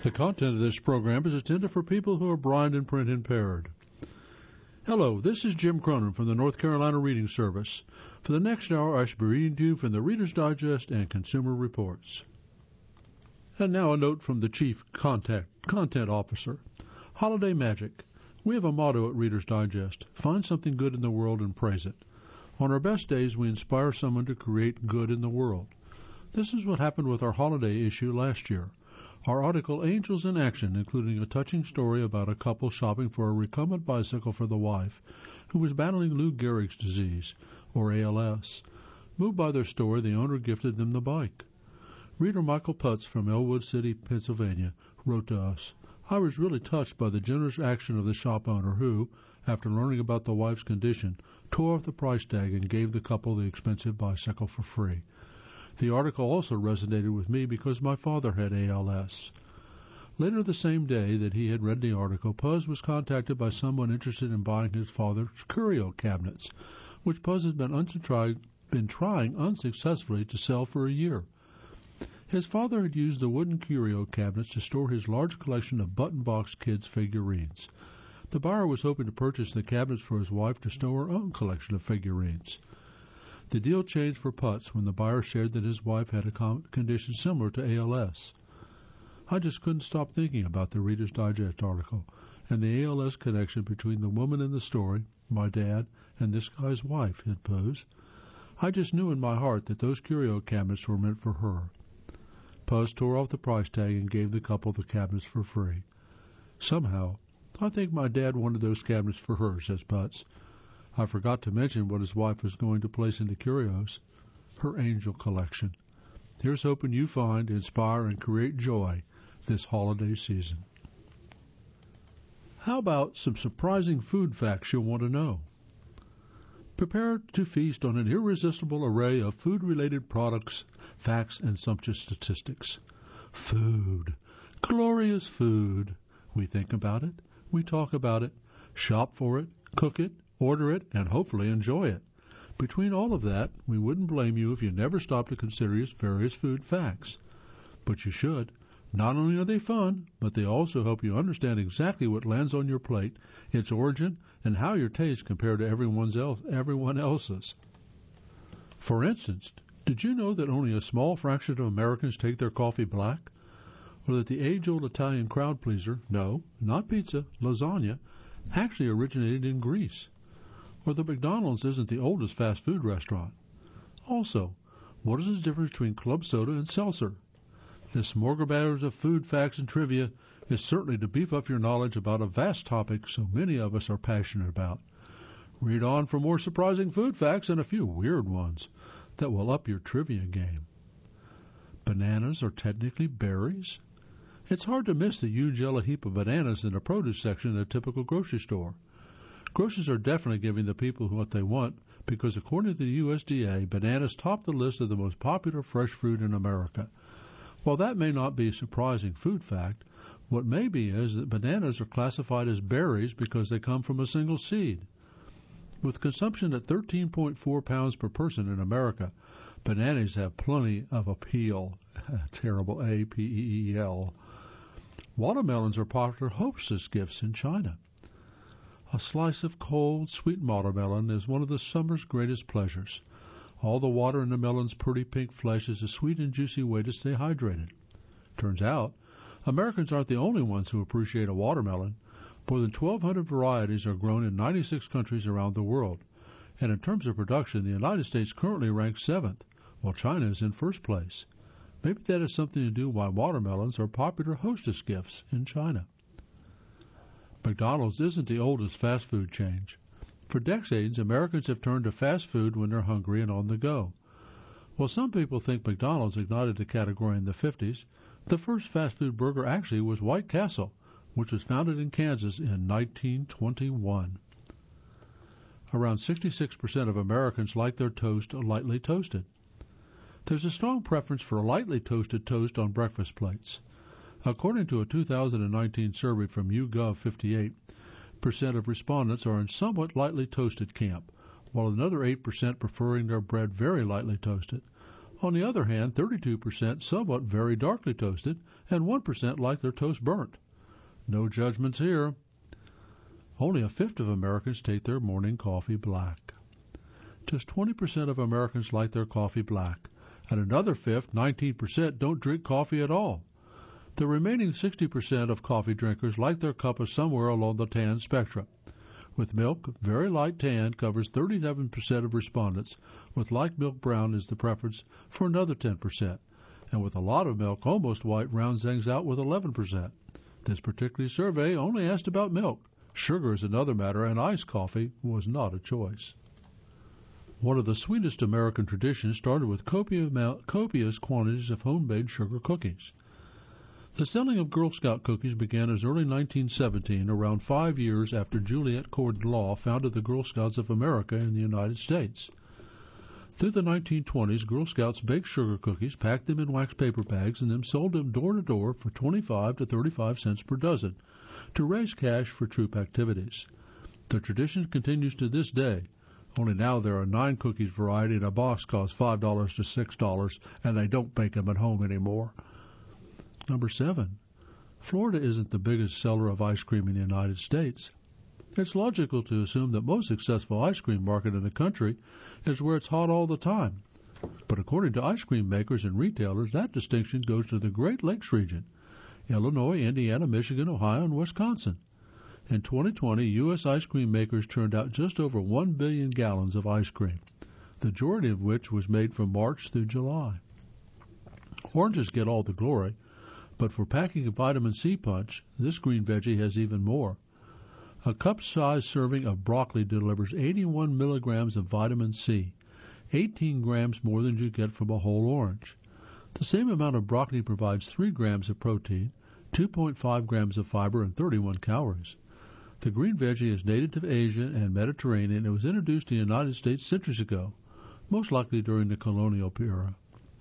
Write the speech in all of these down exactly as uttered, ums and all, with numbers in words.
The content of this program is intended for people who are blind and print impaired. Hello, this is Jim Cronin from the North Carolina Reading Service. For the next hour, I shall be reading to you from the Reader's Digest and Consumer Reports. And now a note from the Chief Contact, Content Officer. Holiday Magic. We have a motto at Reader's Digest: find something good in the world and praise it. On our best days, we inspire someone to create good in the world. This is what happened with our holiday issue last year. Our article, Angels in Action, including a touching story about a couple shopping for a recumbent bicycle for the wife, who was battling Lou Gehrig's disease, or A L S. Moved by their story, the owner gifted them the bike. Reader Michael Putz from Elwood City, Pennsylvania, wrote to us, I was really touched by the generous action of the shop owner who, after learning about the wife's condition, tore off the price tag and gave the couple the expensive bicycle for free. The article also resonated with me because my father had A L S. Later the same day that he had read the article, Puzz was contacted by someone interested in buying his father's curio cabinets, which Puzz has been, untri- been trying unsuccessfully to sell for a year. His father had used the wooden curio cabinets to store his large collection of button-box kids' figurines. The buyer was hoping to purchase the cabinets for his wife to store her own collection of figurines. The deal changed for Putz when the buyer shared that his wife had a condition similar to A L S. I just couldn't stop thinking about the Reader's Digest article and the A L S connection between the woman in the story, my dad, and this guy's wife, said Puzz. I just knew in my heart that those curio cabinets were meant for her. Puzz tore off the price tag and gave the couple the cabinets for free. Somehow, I think my dad wanted those cabinets for her, says Putz. I forgot to mention what his wife was going to place into curios, her angel collection. Here's hoping you find, inspire, and create joy this holiday season. How about some surprising food facts you'll want to know? Prepare to feast on an irresistible array of food-related products, facts, and sumptuous statistics. Food. Glorious food. We think about it, we talk about it, shop for it, cook it, order it, and hopefully enjoy it. Between all of that, we wouldn't blame you if you never stopped to consider its various food facts. But you should. Not only are they fun, but they also help you understand exactly what lands on your plate, its origin, and how your tastes compare to everyone's else, everyone else's. For instance, did you know that only a small fraction of Americans take their coffee black? Or that the age-old Italian crowd pleaser, no, not pizza, lasagna, actually originated in Greece? Or that McDonald's isn't the oldest fast food restaurant? Also, what is the difference between club soda and seltzer? This smorgasbord of food facts and trivia is certainly to beef up your knowledge about a vast topic so many of us are passionate about. Read on for more surprising food facts and a few weird ones that will up your trivia game. Bananas are technically berries? It's hard to miss the huge yellow heap of bananas in the produce section at a typical grocery store. Grocers are definitely giving the people what they want because, according to the U S D A, bananas top the list of the most popular fresh fruit in America. While that may not be a surprising food fact, what may be is that bananas are classified as berries because they come from a single seed. With consumption at thirteen point four pounds per person in America, bananas have plenty of appeal. Terrible A P E E L. Watermelons are popular hostess gifts in China. A slice of cold, sweet watermelon is one of the summer's greatest pleasures. All the water in the melon's pretty pink flesh is a sweet and juicy way to stay hydrated. Turns out, Americans aren't the only ones who appreciate a watermelon. More than twelve hundred varieties are grown in ninety-six countries around the world. And in terms of production, the United States currently ranks seventh, while China is in first place. Maybe that has something to do why watermelons are popular hostess gifts in China. McDonald's isn't the oldest fast food chain. For decades, Americans have turned to fast food when they're hungry and on the go. While some people think McDonald's ignited the category in the fifties, the first fast food burger actually was White Castle, which was founded in Kansas in nineteen twenty-one. Around sixty-six percent of Americans like their toast lightly toasted. There's a strong preference for lightly toasted toast on breakfast plates. According to a two thousand nineteen survey from YouGov, fifty-eight percent of respondents are in somewhat lightly toasted camp, while another eight percent preferring their bread very lightly toasted. On the other hand, thirty-two percent somewhat very darkly toasted, and one percent like their toast burnt. No judgments here. Only a fifth of Americans take their morning coffee black. Just twenty percent of Americans like their coffee black, and another fifth, nineteen percent, don't drink coffee at all. The remaining sixty percent of coffee drinkers like their cup of somewhere along the tan spectrum. With milk, very light tan covers thirty-seven percent of respondents, with light milk brown is the preference for another ten percent, and with a lot of milk, almost white, rounds things out with eleven percent. This particular survey only asked about milk. Sugar is another matter, and iced coffee was not a choice. One of the sweetest American traditions started with copious quantities of homemade sugar cookies. The selling of Girl Scout cookies began as early as nineteen seventeen, around five years after Juliette Corden Law founded the Girl Scouts of America in the United States. Through the nineteen twenties, Girl Scouts baked sugar cookies, packed them in wax paper bags, and then sold them door to door for twenty-five to thirty-five cents per dozen to raise cash for troop activities. The tradition continues to this day, only now there are nine cookies variety and a box costs five dollars to six dollars, and they don't bake them at home anymore. Number seven, Florida isn't the biggest seller of ice cream in the United States. It's logical to assume that most successful ice cream market in the country is where it's hot all the time. But according to ice cream makers and retailers, that distinction goes to the Great Lakes region, Illinois, Indiana, Michigan, Ohio, and Wisconsin. In twenty twenty, U S ice cream makers turned out just over one billion gallons of ice cream, the majority of which was made from March through July. Oranges get all the glory, but for packing a vitamin C punch, this green veggie has even more. A cup-sized serving of broccoli delivers eighty-one milligrams of vitamin C, eighteen grams more than you get from a whole orange. The same amount of broccoli provides three grams of protein, two point five grams of fiber, and thirty-one calories. The green veggie is native to Asia and Mediterranean and was introduced to the United States centuries ago, most likely during the colonial era.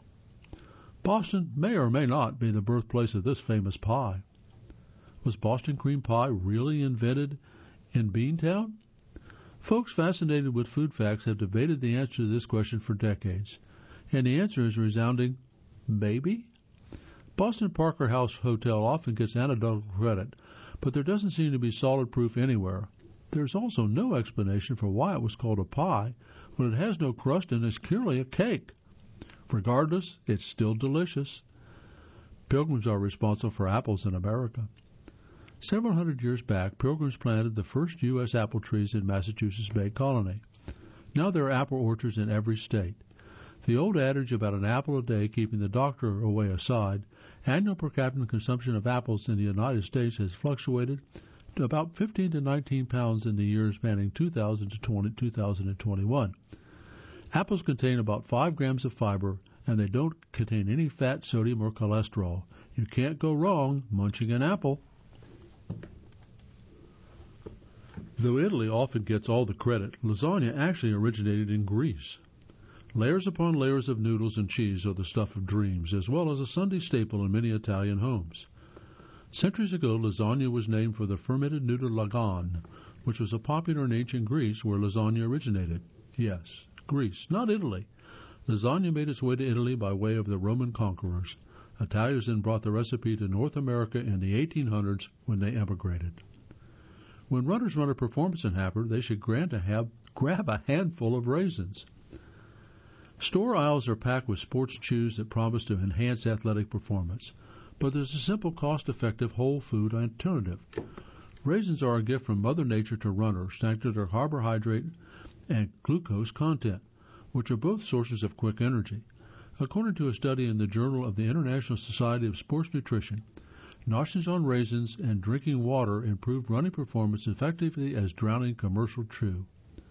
Boston may or may not be the birthplace of this famous pie. Was Boston cream pie really invented in Beantown? Folks fascinated with food facts have debated the answer to this question for decades, and the answer is resounding, maybe? Boston Parker House Hotel often gets anecdotal credit, but there doesn't seem to be solid proof anywhere. There's also no explanation for why it was called a pie when it has no crust and is clearly a cake. Regardless, it's still delicious. Pilgrims are responsible for apples in America. Several hundred years back, Pilgrims planted the first U S apple trees in Massachusetts Bay Colony. Now there are apple orchards in every state. The old adage about an apple a day keeping the doctor away aside, annual per capita consumption of apples in the United States has fluctuated to about fifteen to nineteen pounds in the years spanning two thousand to two thousand twenty-one. Apples contain about five grams of fiber, and they don't contain any fat, sodium, or cholesterol. You can't go wrong munching an apple. Though Italy often gets all the credit, lasagna actually originated in Greece. Layers upon layers of noodles and cheese are the stuff of dreams, as well as a Sunday staple in many Italian homes. Centuries ago, lasagna was named for the fermented noodle lagan, which was a popular in ancient Greece where lasagna originated. Yes, Greece, not Italy. Lasagna made its way to Italy by way of the Roman conquerors. Italians then brought the recipe to North America in the eighteen hundreds when they emigrated. When runners run a performance enhancer, they should grant a have, grab a handful of raisins. Store aisles are packed with sports chews that promise to enhance athletic performance, but there's a simple, cost-effective whole food alternative. Raisins are a gift from Mother Nature to runners, thanks to their carbohydrate and glucose content, which are both sources of quick energy. According to a study in the Journal of the International Society of Sports Nutrition, notions on raisins and drinking water improved running performance effectively as drowning commercial chew.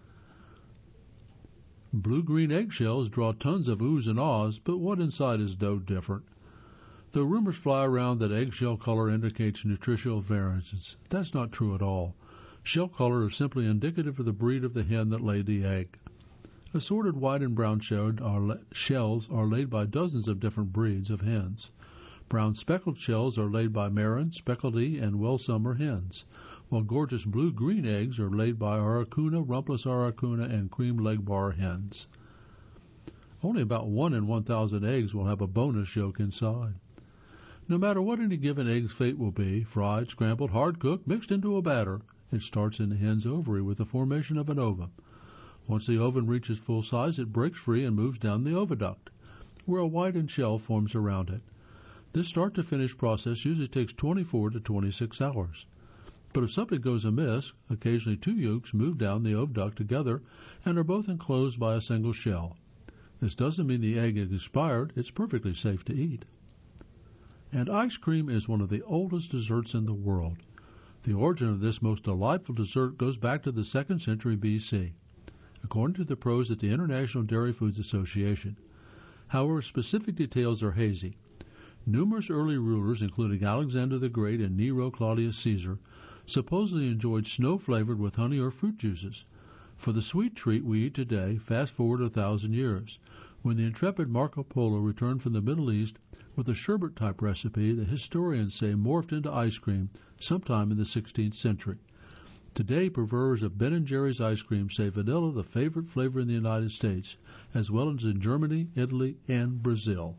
Blue-green eggshells draw tons of oohs and ahs, but what inside is no different? Though rumors fly around that eggshell color indicates nutritional variances, that's not true at all. Shell color is simply indicative of the breed of the hen that laid the egg. Assorted white and brown shells are laid by dozens of different breeds of hens. Brown speckled shells are laid by Marin, Speckledy, and Welsummer hens, while gorgeous blue-green eggs are laid by Araucuna, Rumpus Araucuna, and Cream Leg Bar hens. only about one in one thousand eggs will have a bonus yolk inside. No matter what any given egg's fate will be, fried, scrambled, hard-cooked, mixed into a batter, it starts in the hen's ovary with the formation of an ovum. Once the ovum reaches full size, it breaks free and moves down the oviduct, where a whitened shell forms around it. This start-to-finish process usually takes twenty-four to twenty-six hours. But if something goes amiss, occasionally two yolks move down the oviduct together and are both enclosed by a single shell. This doesn't mean the egg is expired. It's perfectly safe to eat. And ice cream is one of the oldest desserts in the world. The origin of this most delightful dessert goes back to the second century B C, according to the pros at the International Dairy Foods Association. However, specific details are hazy. Numerous early rulers, including Alexander the Great and Nero Claudius Caesar, supposedly enjoyed snow flavored with honey or fruit juices. For the sweet treat we eat today, fast forward a thousand years, when the intrepid Marco Polo returned from the Middle East with a sherbet-type recipe that historians say morphed into ice cream sometime in the sixteenth century. Today, preferers of Ben and Jerry's ice cream say vanilla the favorite flavor in the United States, as well as in Germany, Italy, and Brazil.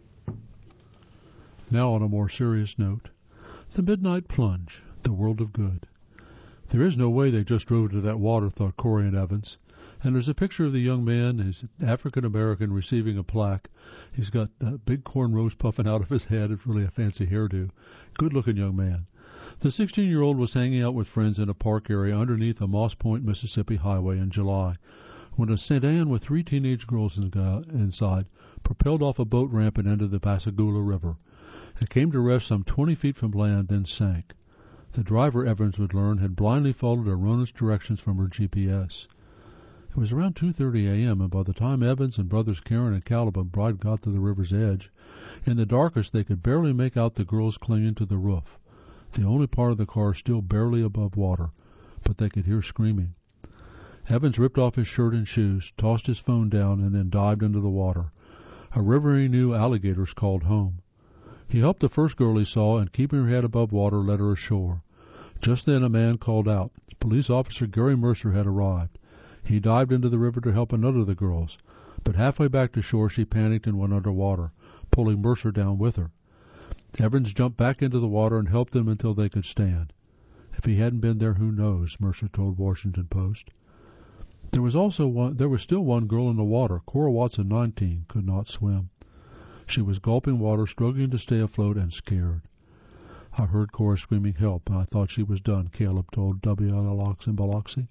Now on a more serious note, the midnight plunge, the world of good. There is no way they just drove to that water, thought Corian Evans. And there's a picture of the young man. He's African-American receiving a plaque. He's got uh, big cornrows puffing out of his head. It's really a fancy hairdo. Good-looking young man. The sixteen-year-old was hanging out with friends in a park area underneath the Moss Point, Mississippi highway in July when a sedan with three teenage girls in, uh, inside propelled off a boat ramp and entered the Pascagoula River. It came to rest some twenty feet from land, then sank. The driver, Evans would learn, had blindly followed erroneous directions from her G P S. It was around two thirty a.m., and by the time Evans and brothers Karen and Caleb McBride got to the river's edge, in the darkest they could barely make out the girls clinging to the roof, the only part of the car still barely above water, but they could hear screaming. Evans ripped off his shirt and shoes, tossed his phone down, and then dived into the water. A river he knew alligators called home. He helped the first girl he saw, and keeping her head above water, led her ashore. Just then a man called out. Police officer Gary Mercer had arrived. He dived into the river to help another of the girls, but halfway back to shore she panicked and went underwater, pulling Mercer down with her. Evans jumped back into the water and helped them until they could stand. If he hadn't been there, who knows, Mercer told Washington Post. There was also one, there was still one girl in the water. Cora Watson, nineteen, could not swim. She was gulping water, struggling to stay afloat, and scared. I heard Cora screaming help, and I thought she was done, Caleb told W L L Ox in Biloxi.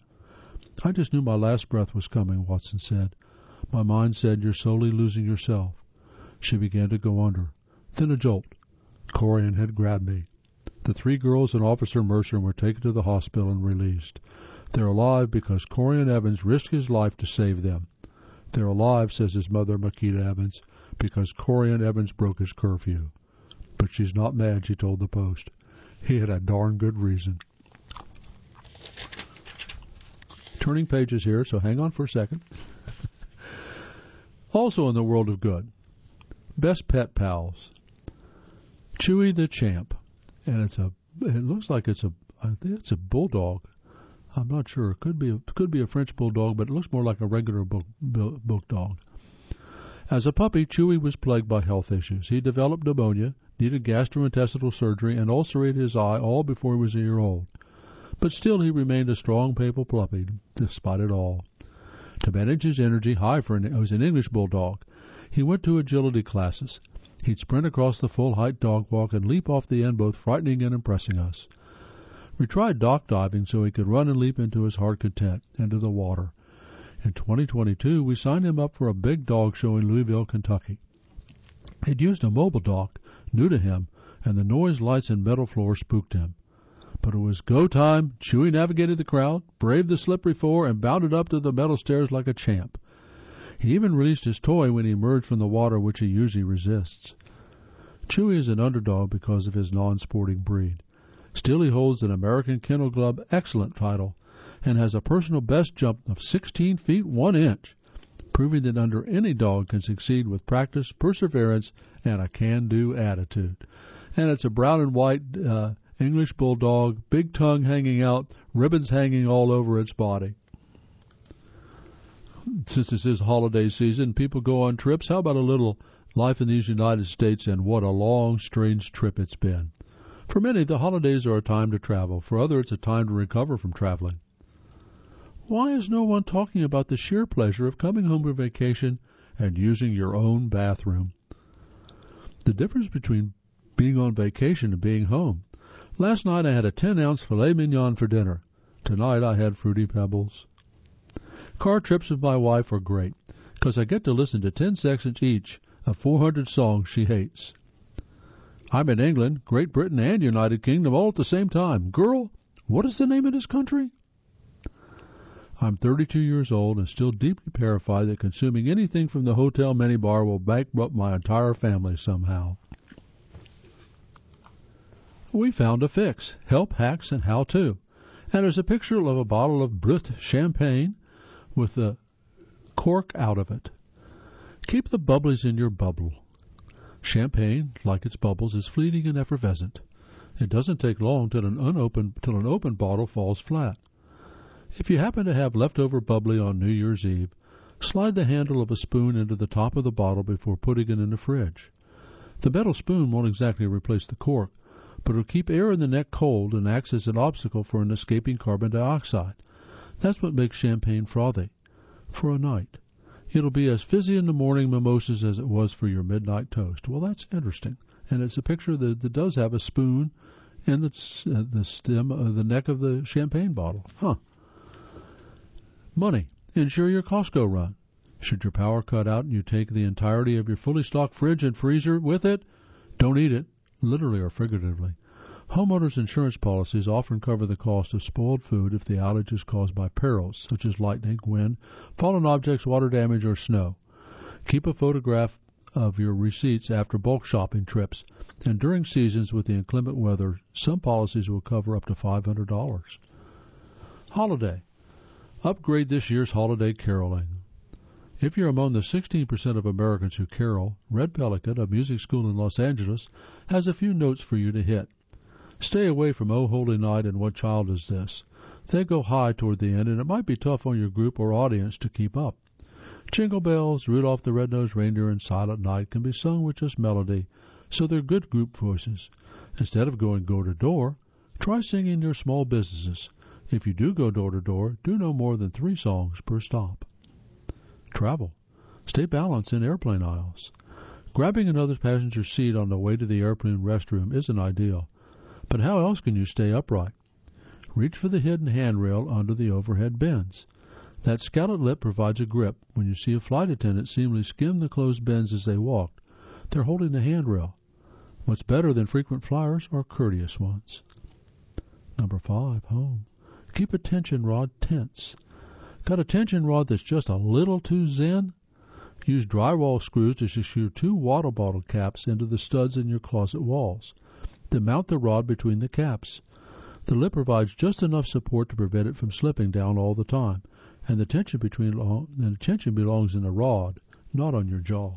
I just knew my last breath was coming, Watson said. My mind said, you're slowly losing yourself. She began to go under. Then a jolt. Corian had grabbed me. The three girls and Officer Mercer were taken to the hospital and released. They're alive because Corian Evans risked his life to save them. They're alive, says his mother, Makita Evans, because Corian Evans broke his curfew. But she's not mad, she told the Post. He had a darn good reason. Turning pages here, so hang on for a second. Also in the world of good, best pet pals. Chewy the Champ, and it's a. It looks like it's a. I think it's a bulldog. I'm not sure. It could be. A, could be a French bulldog, but it looks more like a regular book, book dog. As a puppy, Chewy was plagued by health issues. He developed pneumonia, needed gastrointestinal surgery, and ulcerated his eye all before he was a year old. But still he remained a strong papal puppy, despite it all. To manage his energy high for an, he was an English bulldog, he went to agility classes. He'd sprint across the full-height dog walk and leap off the end, both frightening and impressing us. We tried dock diving so he could run and leap into his heart content, into the water. In twenty twenty-two, we signed him up for a big dog show in Louisville, Kentucky. He'd used a mobile dock, new to him, and the noise, lights, and metal floor spooked him. But it was go time. Chewy navigated the crowd, braved the slippery floor, and bounded up to the metal stairs like a champ. He even released his toy when he emerged from the water, which he usually resists. Chewy is an underdog because of his non-sporting breed. Still, he holds an American Kennel Club Excellent title and has a personal best jump of sixteen feet one inch, proving that under any dog can succeed with practice, perseverance, and a can-do attitude. And it's a brown and white uh, English bulldog, big tongue hanging out, ribbons hanging all over its body. since this is holiday season, people go on trips. How about a little life in these United States and what a long, strange trip it's been? For many, the holidays are a time to travel. For others, it's a time to recover from traveling. Why is no one talking about the sheer pleasure of coming home from vacation and using your own bathroom? The difference between being on vacation and being home. Last night I had a ten-ounce filet mignon for dinner. Tonight I had Fruity Pebbles. Car trips with my wife are great because I get to listen to ten seconds each of four hundred songs she hates. I'm in England, Great Britain, and United Kingdom all at the same time. Girl, what is the name of this country? I'm thirty-two years old and still deeply terrified that consuming anything from the hotel minibar will bankrupt my entire family somehow. We found a fix, help, hacks, and how-to. And there's a picture of a bottle of Brut champagne with the cork out of it. Keep the bubblies in your bubble. Champagne, like its bubbles, is fleeting and effervescent. It doesn't take long till an unopened till an open bottle falls flat. If you happen to have leftover bubbly on New Year's Eve, slide the handle of a spoon into the top of the bottle before putting it in the fridge. The metal spoon won't exactly replace the cork, but it'll keep air in the neck cold and acts as an obstacle for an escaping carbon dioxide. That's what makes champagne frothy. For a night. It'll be as fizzy in the morning mimosas as it was for your midnight toast. Well, that's interesting. And it's a picture that, that does have a spoon in the, uh, the stem of the neck of the champagne bottle. Huh. Money. Insure your Costco run. Should your power cut out and you take the entirety of your fully stocked fridge and freezer with it, don't eat it, literally or figuratively. Homeowners' insurance policies often cover the cost of spoiled food if the outage is caused by perils, such as lightning, wind, fallen objects, water damage, or snow. Keep a photograph of your receipts after bulk shopping trips, and during seasons with the inclement weather, some policies will cover up to five hundred dollars. Holiday. Upgrade this year's holiday caroling. If you're among the sixteen percent of Americans who carol, Red Pelican, a music school in Los Angeles, has a few notes for you to hit. Stay away from Oh Holy Night and What Child Is This? They go high toward the end, and it might be tough on your group or audience to keep up. Jingle Bells, Rudolph the Red-Nosed Reindeer, and Silent Night can be sung with just melody, so they're good group voices. Instead of going door to door, try singing your small businesses. If you do go door to door, do no more than three songs per stop. Travel. Stay balanced in airplane aisles. Grabbing another passenger's seat on the way to the airplane restroom isn't ideal, but how else can you stay upright? Reach for the hidden handrail under the overhead bins. That scalloped lip provides a grip. When you see a flight attendant seemingly skim the closed bins as they walk, they're holding the handrail. What's better than frequent flyers are courteous ones. Number five, home. Keep a tension rod tense. Got a tension rod that's just a little too zen? Use drywall screws to secure two water bottle caps into the studs in your closet walls. Then mount the rod between the caps. The lip provides just enough support to prevent it from slipping down all the time, and the tension between and the tension belongs in the rod, not on your jaw.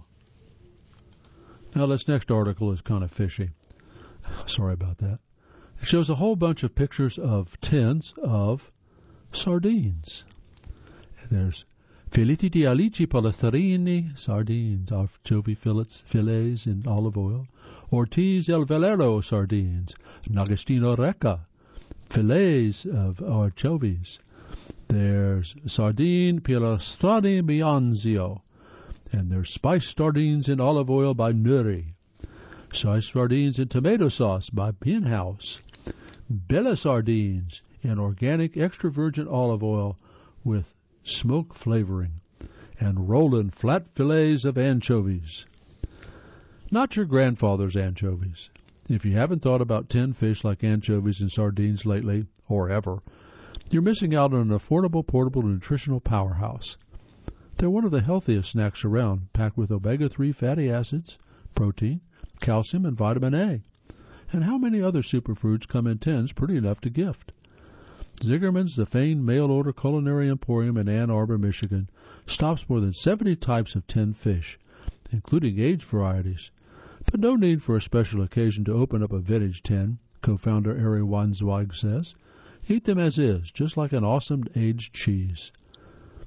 Now, this next article is kind of fishy. Sorry about that. It shows a whole bunch of pictures of tins of sardines. There's fileti di alici polesterini, sardines, anchovy fillets, fillets in olive oil, Ortiz El Valero sardines, N'Agostino Recca, fillets of anchovies. There's sardine pilastrani bianzio, and there's spiced sardines in olive oil by Nuri, spiced sardines in tomato sauce by Beanhouse, Bella sardines in organic extra virgin olive oil with smoke flavoring, and Roland flat fillets of anchovies. Not your grandfather's anchovies. If you haven't thought about tinned fish like anchovies and sardines lately, or ever, you're missing out on an affordable, portable, nutritional powerhouse. They're one of the healthiest snacks around, packed with omega three fatty acids, protein, calcium, and vitamin A. And how many other superfoods come in tins pretty enough to gift? Zigerman's, the famed mail-order culinary emporium in Ann Arbor, Michigan, stocks more than seventy types of tinned fish, including aged varieties. But no need for a special occasion to open up a vintage tin, co-founder Ari Weinzweig says. Eat them as is, just like an awesome aged cheese.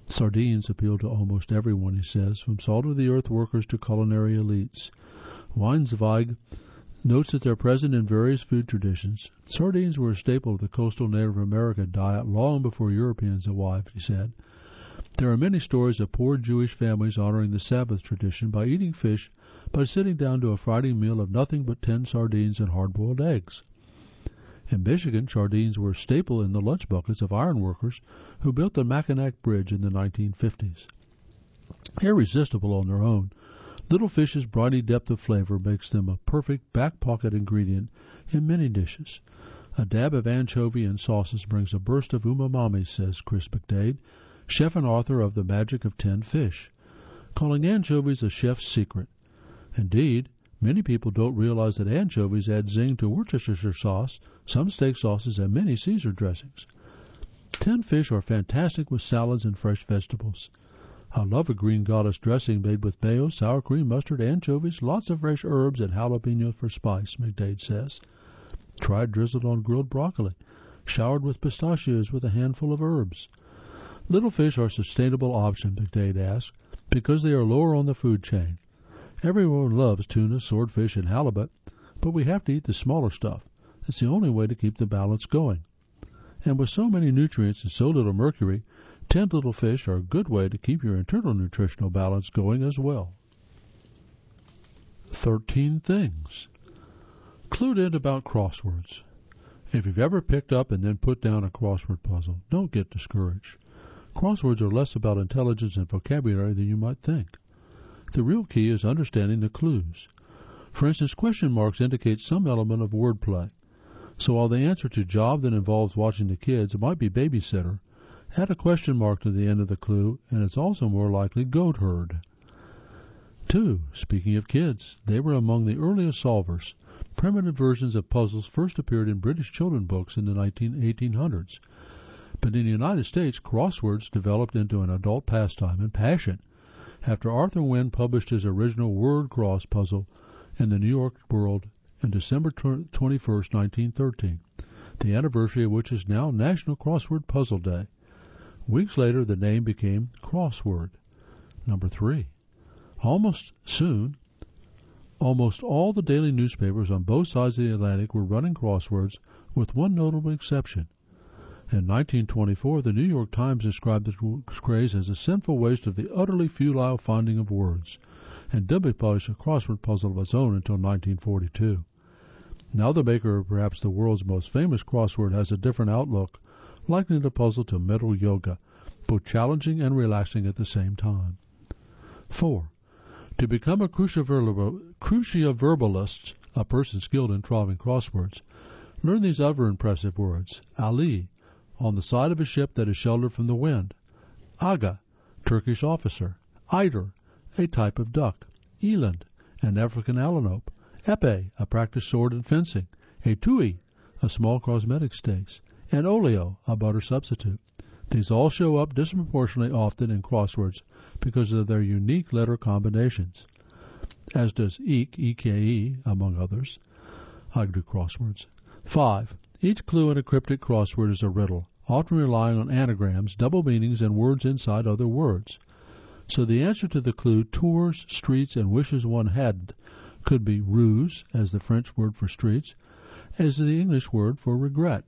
Sardines appeal to almost everyone, he says, from salt-of-the-earth workers to culinary elites. Weinzweig notes that they're present in various food traditions. Sardines were a staple of the coastal Native American diet long before Europeans arrived, he said. There are many stories of poor Jewish families honoring the Sabbath tradition by eating fish by sitting down to a Friday meal of nothing but ten sardines and hard-boiled eggs. In Michigan, sardines were a staple in the lunch buckets of iron workers who built the Mackinac Bridge in the nineteen fifties. Irresistible on their own, little fish's briny depth of flavor makes them a perfect back-pocket ingredient in many dishes. A dab of anchovy in sauces brings a burst of umami, says Chris McDade, chef and author of The Magic of Ten Fish, calling anchovies a chef's secret. Indeed, many people don't realize that anchovies add zing to Worcestershire sauce, some steak sauces, and many Caesar dressings. Ten fish are fantastic with salads and fresh vegetables. I love a green goddess dressing made with mayo, sour cream, mustard, anchovies, lots of fresh herbs, and jalapeno for spice, McDade says. Try drizzled on grilled broccoli, showered with pistachios with a handful of herbs. Little fish are a sustainable option, McDade asks, because they are lower on the food chain. Everyone loves tuna, swordfish, and halibut, but we have to eat the smaller stuff. It's the only way to keep the balance going. And with so many nutrients and so little mercury, ten little fish are a good way to keep your internal nutritional balance going as well. Thirteen things. Clued in about crosswords. If you've ever picked up and then put down a crossword puzzle, don't get discouraged. Crosswords are less about intelligence and vocabulary than you might think. The real key is understanding the clues. For instance, question marks indicate some element of wordplay. So while the answer to job that involves watching the kids might be babysitter, add a question mark to the end of the clue, and it's also more likely goat herd. Two, speaking of kids, they were among the earliest solvers. Primitive versions of puzzles first appeared in British children's books in the eighteen hundreds. But in the United States, crosswords developed into an adult pastime and passion after Arthur Wynne published his original word cross puzzle in the New York World on December twenty-first, nineteen thirteen, the anniversary of which is now National Crossword Puzzle Day. Weeks later, the name became crossword. Number three. Almost soon, almost all the daily newspapers on both sides of the Atlantic were running crosswords, with one notable exception. In nineteen twenty-four, the New York Times described the craze as a sinful waste of the utterly futile finding of words, and didn't publish a crossword puzzle of its own until nineteen forty-two. Now the maker of perhaps the world's most famous crossword has a different outlook, likening the puzzle to mental yoga, both challenging and relaxing at the same time. Four. To become a cruciaverbalist, a person skilled in solving crosswords, learn these other impressive words. Ali, on the side of a ship that is sheltered from the wind. Aga, Turkish officer. Eider, a type of duck. Eland, an African antelope. Epee, a practiced sword in fencing. A tui, a small cosmetic stake. And oleo, a butter substitute. These all show up disproportionately often in crosswords because of their unique letter combinations, as does eke, E K E, among others. I do crosswords. Five. Each clue in a cryptic crossword is a riddle, often relying on anagrams, double meanings, and words inside other words. So the answer to the clue tours, streets, and wishes one hadn't could be ruse, as the French word for streets, as the English word for regret.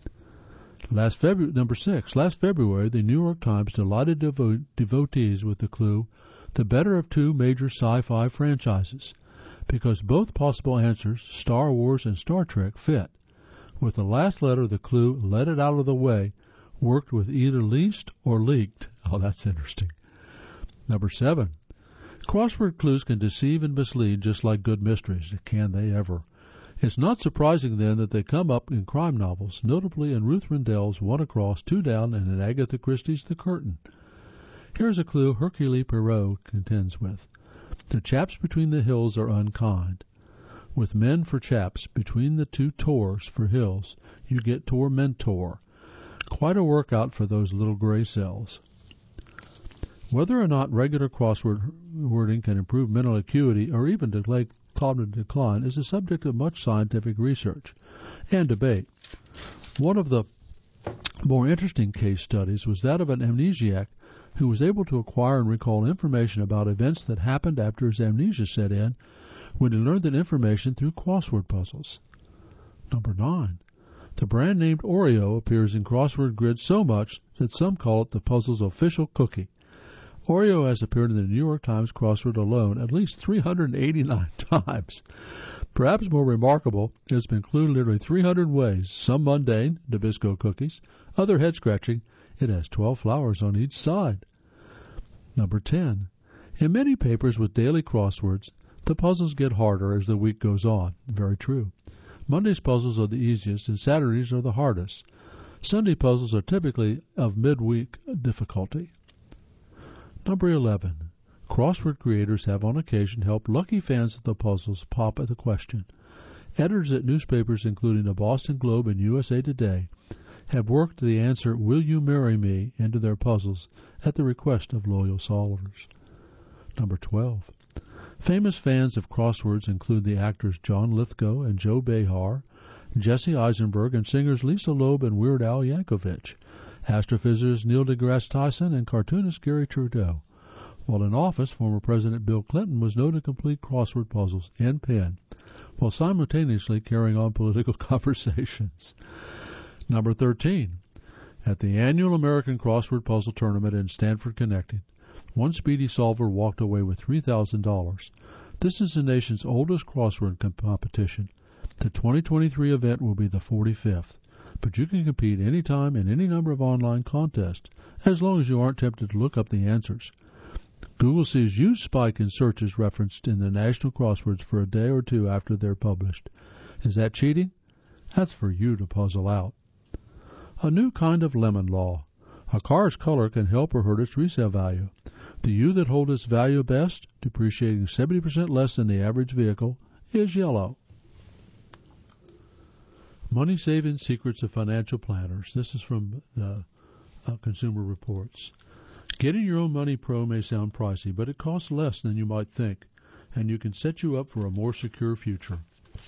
Last February, number six. Last February, the New York Times delighted devo- devotees with the clue, the better of two major sci-fi franchises, because both possible answers, Star Wars and Star Trek, fit. With the last letter of the clue, let it out of the way, worked with either least or leaked. Oh, that's interesting. Number seven. Crossword clues can deceive and mislead just like good mysteries. Can they ever? It's not surprising, then, that they come up in crime novels, notably in Ruth Rendell's One Across, Two Down, and in Agatha Christie's The Curtain. Here's a clue Hercule Poirot contends with. The chaps between the hills are unkind. With men for chaps, between the two tors for hills, you get tormentor. Quite a workout for those little gray cells. Whether or not regular crossword wording can improve mental acuity or even delay cognitive decline is a subject of much scientific research and debate. One of the More interesting case studies was that of an amnesiac who was able to acquire and recall information about events that happened after his amnesia set in when he learned that information through crossword puzzles. Number nine. The brand named Oreo appears in crossword grids so much that some call it the puzzle's official cookie. Oreo has appeared in the New York Times crossword alone at least three hundred eighty-nine times. Perhaps more remarkable, it has been included literally three hundred ways, some mundane, Nabisco cookies, other head-scratching. It has twelve flowers on each side. Number ten. In many papers with daily crosswords, the puzzles get harder as the week goes on. Very true. Monday's puzzles are the easiest and Saturdays are the hardest. Sunday puzzles are typically of midweek difficulty. Number eleven. Crossword creators have on occasion helped lucky fans of the puzzles pop at the question. Editors at newspapers including the Boston Globe and U S A Today have worked the answer, "Will you marry me?" into their puzzles at the request of loyal solvers. Number twelve. Famous fans of crosswords include the actors John Lithgow and Joe Behar, Jesse Eisenberg, and singers Lisa Loeb and Weird Al Yankovic, astrophysicist Neil deGrasse Tyson, and cartoonist Gary Trudeau. While in office, former President Bill Clinton was known to complete crossword puzzles in pen, while simultaneously carrying on political conversations. Number thirteen. At the annual American Crossword Puzzle Tournament in Stanford, Connecticut, one speedy solver walked away with three thousand dollars. This is the nation's oldest crossword competition. The twenty twenty-three event will be the forty-fifth, but you can compete anytime in any number of online contests, as long as you aren't tempted to look up the answers. Google sees huge spike in searches referenced in the national crosswords for a day or two after they're published. Is that cheating? That's for you to puzzle out. A new kind of lemon law. A car's color can help or hurt its resale value. The U that holds its value best, depreciating seventy percent less than the average vehicle, is yellow. Money-saving secrets of financial planners. This is from the uh, Consumer Reports. Getting your own Money Pro may sound pricey, but it costs less than you might think, and you can set you up for a more secure future.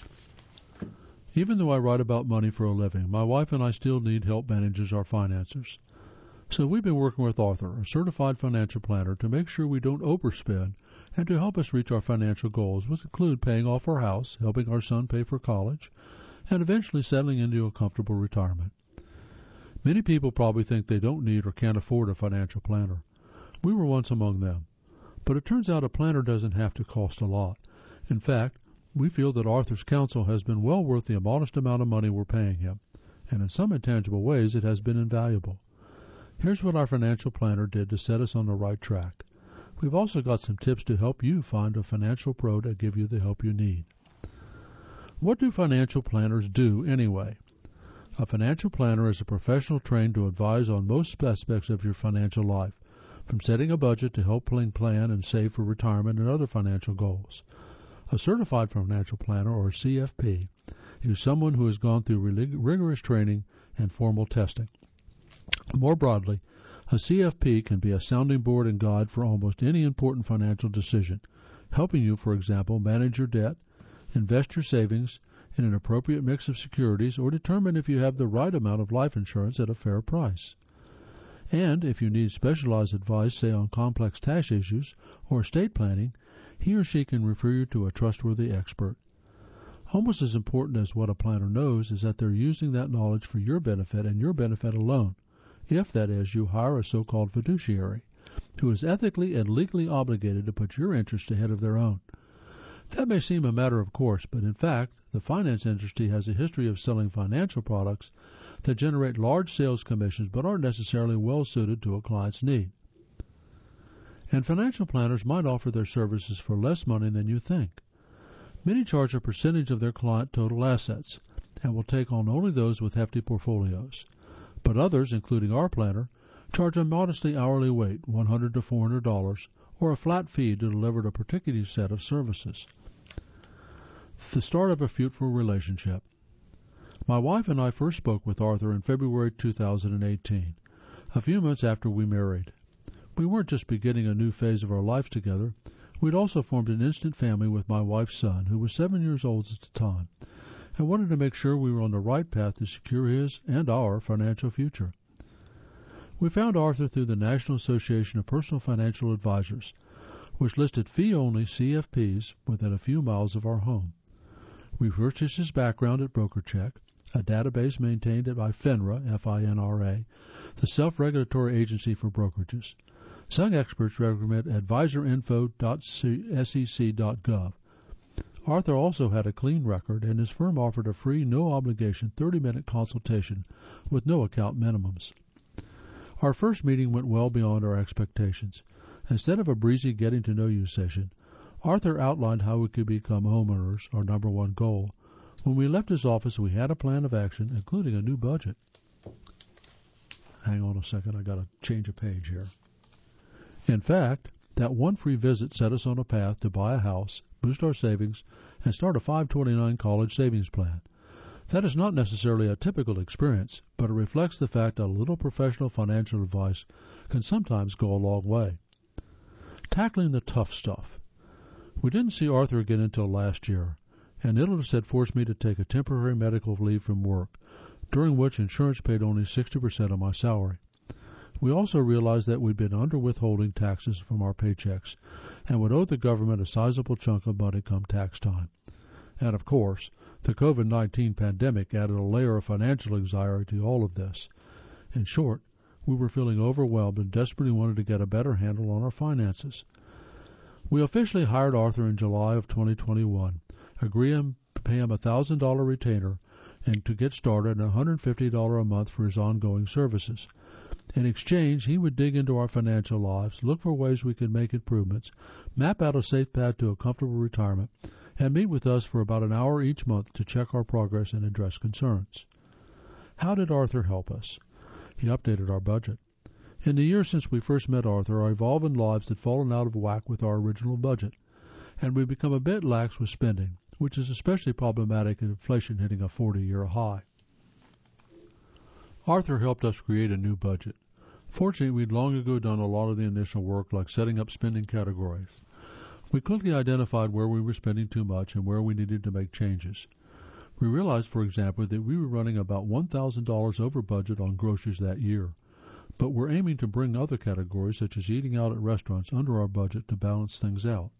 Even though I write about money for a living, my wife and I still need help managing our finances. So we've been working with Arthur, a certified financial planner, to make sure we don't overspend and to help us reach our financial goals, which include paying off our house, helping our son pay for college, and eventually settling into a comfortable retirement. Many people probably think they don't need or can't afford a financial planner. We were once among them. But it turns out a planner doesn't have to cost a lot. In fact, we feel that Arthur's counsel has been well worth the modest amount of money we're paying him, and in some intangible ways it has been invaluable. Here's what our financial planner did to set us on the right track. We've also got some tips to help you find a financial pro to give you the help you need. What do financial planners do anyway? A financial planner is a professional trained to advise on most aspects of your financial life, from setting a budget to helping plan and save for retirement and other financial goals. A certified financial planner, or C F P, is someone who has gone through rigorous training and formal testing. More broadly, a C F P can be a sounding board and guide for almost any important financial decision, helping you, for example, manage your debt, invest your savings in an appropriate mix of securities, or determine if you have the right amount of life insurance at a fair price. And if you need specialized advice, say on complex tax issues or estate planning, he or she can refer you to a trustworthy expert. Almost as important as what a planner knows is that they're using that knowledge for your benefit and your benefit alone, if, that is, you hire a so-called fiduciary, who is ethically and legally obligated to put your interest ahead of their own. That may seem a matter of course, but in fact, the finance industry has a history of selling financial products that generate large sales commissions but aren't necessarily well suited to a client's need. And financial planners might offer their services for less money than you think. Many charge a percentage of their client total assets and will take on only those with hefty portfolios. But others, including our planner, charge a modestly hourly rate, one hundred to four hundred dollars, or a flat fee to deliver a particular set of services. The start of a fruitful relationship. My wife and I first spoke with Arthur in February two thousand eighteen, a few months after we married. We weren't just beginning a new phase of our life together. We'd also formed an instant family with my wife's son, who was seven years old at the time. and wanted to make sure we were on the right path to secure his and our financial future. We found Arthur through the National Association of Personal Financial Advisors, which listed fee-only C F Ps within a few miles of our home. We researched his background at BrokerCheck, a database maintained by FINRA, F I N R A, the self-regulatory agency for brokerages. Some experts recommend advisor info dot S E C dot gov. Arthur also had a clean record, and his firm offered a free, no-obligation thirty-minute consultation with no account minimums. Our first meeting went well beyond our expectations. Instead of a breezy getting-to-know-you session, Arthur outlined how we could become homeowners, our number one goal. When we left his office, we had a plan of action, including a new budget. Hang on a second, I got to change a page here. In fact, that one free visit set us on a path to buy a house, boost our savings, and start a five twenty-nine college savings plan. That is not necessarily a typical experience, but it reflects the fact that a little professional financial advice can sometimes go a long way. Tackling the tough stuff. We didn't see Arthur again until last year, and illness had forced me to take a temporary medical leave from work, during which insurance paid only sixty percent of my salary. We also realized that we'd been under withholding taxes from our paychecks and would owe the government a sizable chunk of money come tax time. And of course, the COVID nineteen pandemic added a layer of financial anxiety to all of this. In short, we were feeling overwhelmed and desperately wanted to get a better handle on our finances. We officially hired Arthur in July of twenty twenty-one, agreeing to pay him a one thousand dollars retainer and to get started and one hundred fifty dollars a month for his ongoing services. In exchange, he would dig into our financial lives, look for ways we could make improvements, map out a safe path to a comfortable retirement, and meet with us for about an hour each month to check our progress and address concerns. How did Arthur help us? He updated our budget. In the years since we first met Arthur, our evolving lives had fallen out of whack with our original budget, and we've become a bit lax with spending, which is especially problematic in inflation hitting a forty-year high. Arthur helped us create a new budget. Fortunately, we'd long ago done a lot of the initial work, like setting up spending categories. We quickly identified where we were spending too much and where we needed to make changes. We realized, for example, that we were running about one thousand dollars over budget on groceries that year, but we're aiming to bring other categories, such as eating out at restaurants, under our budget to balance things out.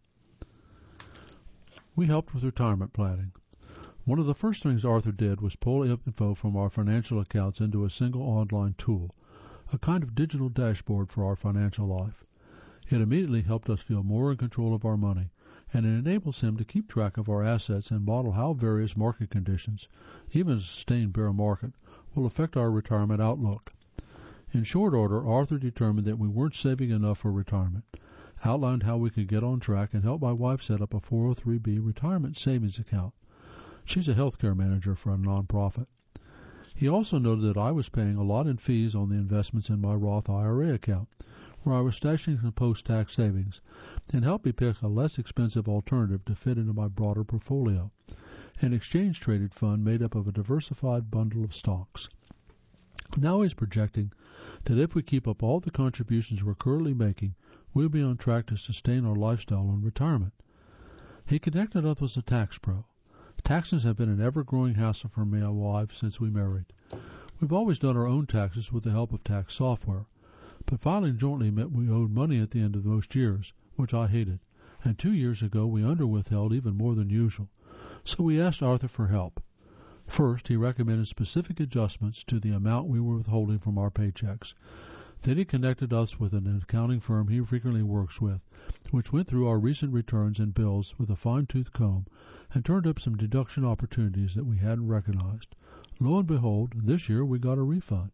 We helped with retirement planning. One of the first things Arthur did was pull info from our financial accounts into a single online tool, a kind of digital dashboard for our financial life. It immediately helped us feel more in control of our money, and it enables him to keep track of our assets and model how various market conditions, even a sustained bear market, will affect our retirement outlook. In short order, Arthur determined that we weren't saving enough for retirement, outlined how we could get on track, and helped my wife set up a four oh three B retirement savings account. She's a healthcare manager for a nonprofit. He also noted that I was paying a lot in fees on the investments in my Roth I R A account, where I was stashing some post-tax savings, and helped me pick a less expensive alternative to fit into my broader portfolio, an exchange-traded fund made up of a diversified bundle of stocks. Now he's projecting that if we keep up all the contributions we're currently making, we'll be on track to sustain our lifestyle in retirement. He connected us with a tax pro. Taxes have been an ever-growing hassle for me and my wife since we married. We've always done our own taxes with the help of tax software, but filing jointly meant we owed money at the end of most years, which I hated, and two years ago we under-withheld even more than usual, so we asked Arthur for help. First, he recommended specific adjustments to the amount we were withholding from our paychecks. Then he connected us with an accounting firm he frequently works with, which went through our recent returns and bills with a fine-tooth comb and turned up some deduction opportunities that we hadn't recognized. Lo and behold, this year we got a refund.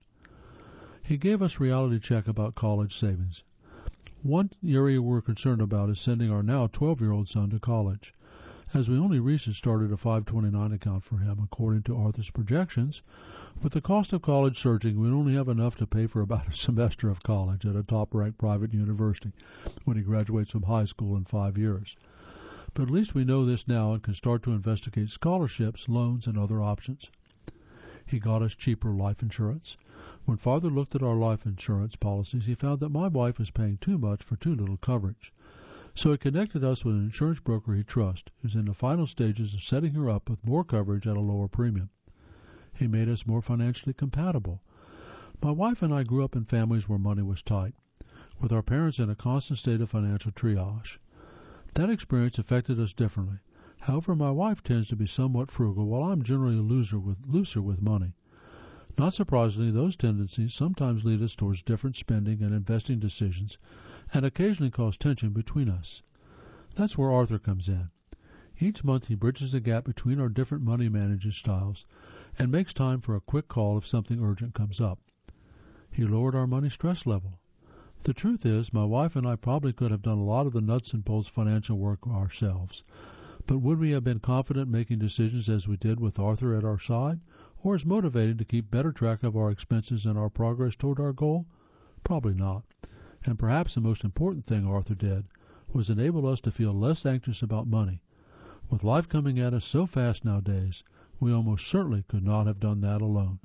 He gave us a reality check about college savings. One area we're concerned about is sending our now twelve-year-old son to college. As we only recently started a five twenty-nine account for him, according to Arthur's projections, with the cost of college surging, we only have enough to pay for about a semester of college at a top-ranked private university when he graduates from high school in five years. But at least we know this now and can start to investigate scholarships, loans, and other options. He got us cheaper life insurance. When Father looked at our life insurance policies, he found that my wife was paying too much for too little coverage. So he connected us with an insurance broker he trusts, who's in the final stages of setting her up with more coverage at a lower premium. He made us more financially compatible. My wife and I grew up in families where money was tight, with our parents in a constant state of financial triage. That experience affected us differently. However, my wife tends to be somewhat frugal, while I'm generally looser with, looser with money. Not surprisingly, those tendencies sometimes lead us towards different spending and investing decisions and occasionally cause tension between us. That's where Arthur comes in. Each month he bridges the gap between our different money management styles and makes time for a quick call if something urgent comes up. He lowered our money stress level. The truth is, my wife and I probably could have done a lot of the nuts and bolts financial work ourselves. But would we have been confident making decisions as we did with Arthur at our side, or as motivated to keep better track of our expenses and our progress toward our goal? Probably not. And perhaps the most important thing Arthur did was enable us to feel less anxious about money. With life coming at us so fast nowadays, we almost certainly could not have done that alone.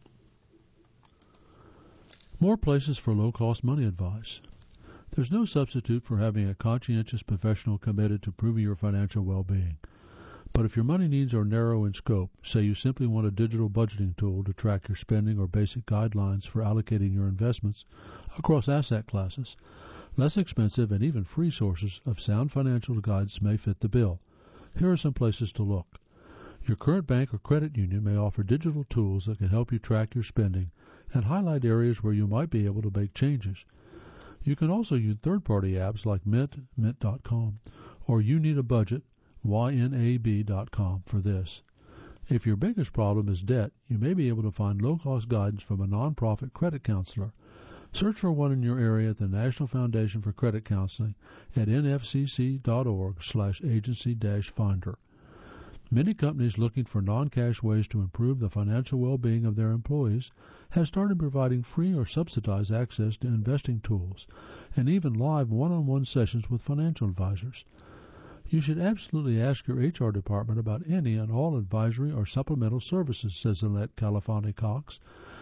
More places for low-cost money advice. There's no substitute for having a conscientious professional committed to improving your financial well-being. But if your money needs are narrow in scope, say you simply want a digital budgeting tool to track your spending or basic guidelines for allocating your investments across asset classes, less expensive and even free sources of sound financial guides may fit the bill. Here are some places to look. Your current bank or credit union may offer digital tools that can help you track your spending and highlight areas where you might be able to make changes. You can also use third-party apps like Mint, mint dot com, or You Need a Budget, Y N A B dot com for this. If your biggest problem is debt, you may be able to find low-cost guidance from a nonprofit credit counselor. Search for one in your area at the National Foundation for Credit Counseling at n f c c dot org slash agency dash finder. Many companies looking for non-cash ways to improve the financial well-being of their employees have started providing free or subsidized access to investing tools and even live one-on-one sessions with financial advisors. You should absolutely ask your H R department about any and all advisory or supplemental services, says Annette Califani Cox,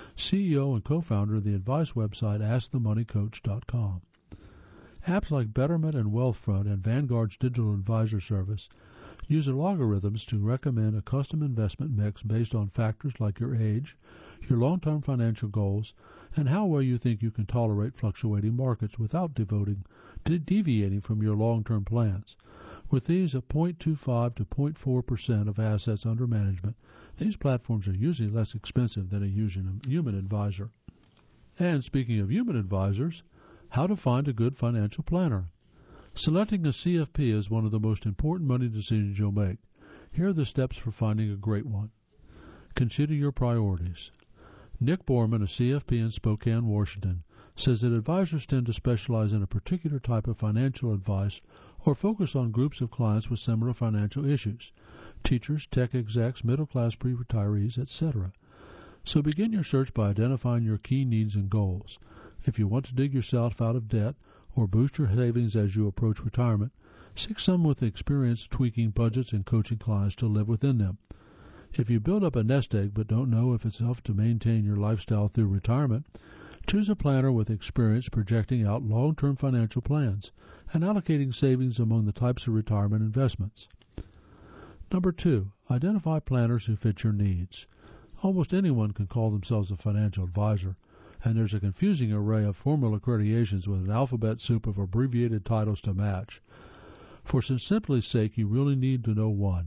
C E O and co-founder of the advice website ask the money coach dot com. Apps like Betterment and Wealthfront and Vanguard's digital advisor service use algorithms to recommend a custom investment mix based on factors like your age, your long-term financial goals, and how well you think you can tolerate fluctuating markets without devoting, de- deviating from your long-term plans. With these at zero point two five to zero point four percent of assets under management, these platforms are usually less expensive than a human advisor. And speaking of human advisors, how to find a good financial planner. Selecting a C F P is one of the most important money decisions you'll make. Here are the steps for finding a great one. Consider your priorities. Nick Borman, a C F P in Spokane, Washington, says that advisors tend to specialize in a particular type of financial advice or focus on groups of clients with similar financial issues, teachers, tech execs, middle-class pre-retirees, et cetera. So begin your search by identifying your key needs and goals. If you want to dig yourself out of debt or boost your savings as you approach retirement, seek someone with experience tweaking budgets and coaching clients to live within them. If you build up a nest egg but don't know if it's enough to maintain your lifestyle through retirement, choose a planner with experience projecting out long-term financial plans and allocating savings among the types of retirement investments. Number two, identify planners who fit your needs. Almost anyone can call themselves a financial advisor, and there's a confusing array of formal accreditations with an alphabet soup of abbreviated titles to match. For simplicity's sake, you really need to know one,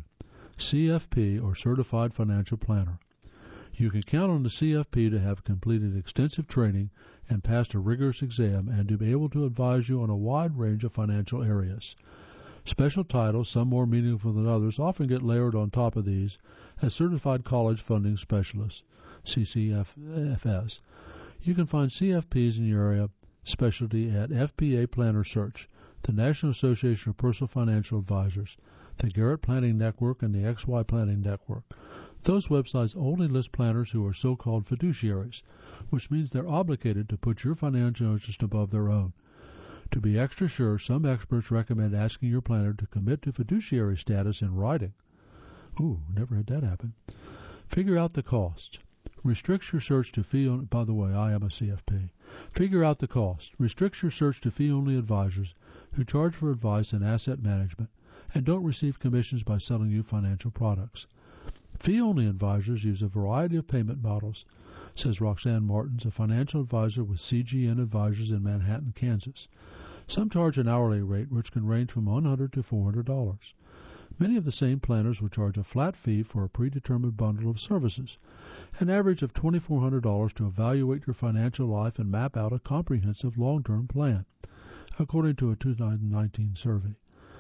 C F P or Certified Financial Planner. You can count on the C F P to have completed extensive training and passed a rigorous exam and to be able to advise you on a wide range of financial areas. Special titles, some more meaningful than others, often get layered on top of these as Certified College Funding Specialist, C C F S. You can find C F Ps in your area specialty at F P A Planner Search, the National Association of Personal Financial Advisors, the Garrett Planning Network, and the X Y Planning Network. Those websites only list planners who are so-called fiduciaries, which means they're obligated to put your financial interest above their own. To be extra sure, some experts recommend asking your planner to commit to fiduciary status in writing. Ooh, never had that happen. Figure out the costs. Restricts your search to fee-only. By the way, I am a C F P. Figure out the cost. Restricts your search to fee-only advisors who charge for advice and asset management and don't receive commissions by selling you financial products. Fee-only advisors use a variety of payment models, says Roxanne Martins, a financial advisor with C G N Advisors in Manhattan, Kansas. Some charge an hourly rate which can range from one hundred dollars to four hundred dollars. Many of the same planners will charge a flat fee for a predetermined bundle of services, an average of two thousand four hundred dollars to evaluate your financial life and map out a comprehensive long-term plan, according to a two thousand nineteen survey.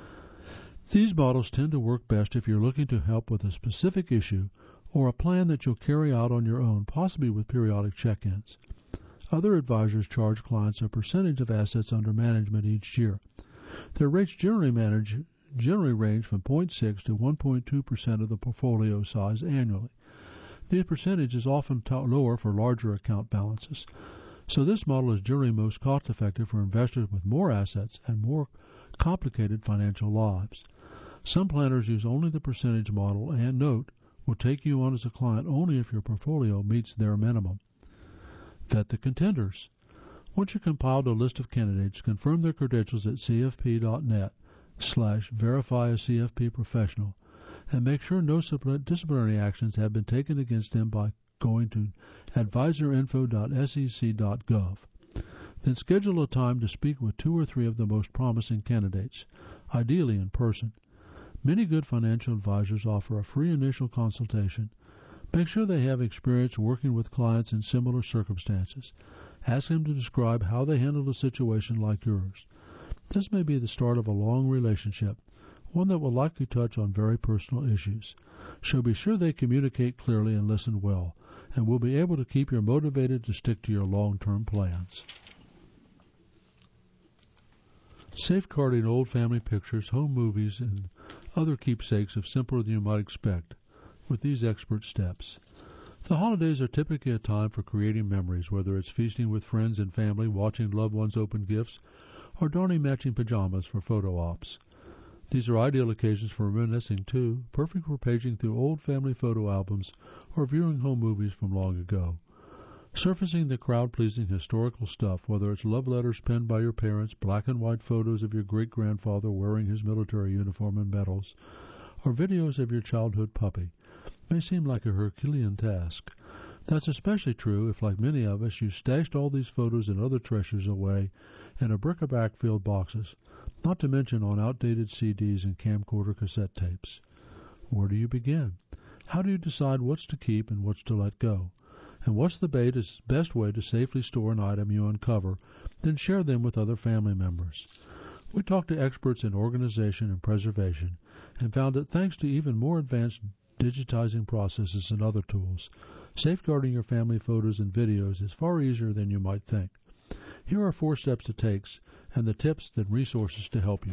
These models tend to work best if you're looking to help with a specific issue or a plan that you'll carry out on your own, possibly with periodic check-ins. Other advisors charge clients a percentage of assets under management each year. Their rates generally manage generally range from zero point six to one point two percent of the portfolio size annually. This percentage is often t- lower for larger account balances. So this model is generally most cost-effective for investors with more assets and more complicated financial lives. Some planners use only the percentage model and, note, will take you on as a client only if your portfolio meets their minimum. Vet the contenders. Once you've compiled a list of candidates, confirm their credentials at cfp.net slash verify a C F P professional and make sure no disciplinary actions have been taken against them by going to advisorinfo dot s e c dot gov. Then schedule a time to speak with two or three of the most promising candidates, ideally in person. Many good financial advisors offer a free initial consultation. Make sure they have experience working with clients in similar circumstances. Ask them to describe how they handled a situation like yours. This may be the start of a long relationship, one that will likely touch on very personal issues. So be sure they communicate clearly and listen well, and will be able to keep you motivated to stick to your long-term plans. Safeguarding old family pictures, home movies, and other keepsakes of simpler than you might expect with these expert steps. The holidays are typically a time for creating memories, whether it's feasting with friends and family, watching loved ones open gifts, or donning matching pajamas for photo ops. These are ideal occasions for reminiscing too, perfect for paging through old family photo albums or viewing home movies from long ago. Surfacing the crowd-pleasing historical stuff, whether it's love letters penned by your parents, black and white photos of your great-grandfather wearing his military uniform and medals, or videos of your childhood puppy, may seem like a Herculean task. That's especially true if, like many of us, you stashed all these photos and other treasures away in a bric-a-brac-filled boxes, not to mention on outdated C Ds and camcorder cassette tapes. Where do you begin? How do you decide what's to keep and what's to let go? And what's the best way to safely store an item you uncover, then share them with other family members? We talked to experts in organization and preservation and found that thanks to even more advanced digitizing processes and other tools, safeguarding your family photos and videos is far easier than you might think. Here are four steps to take and the tips and resources to help you.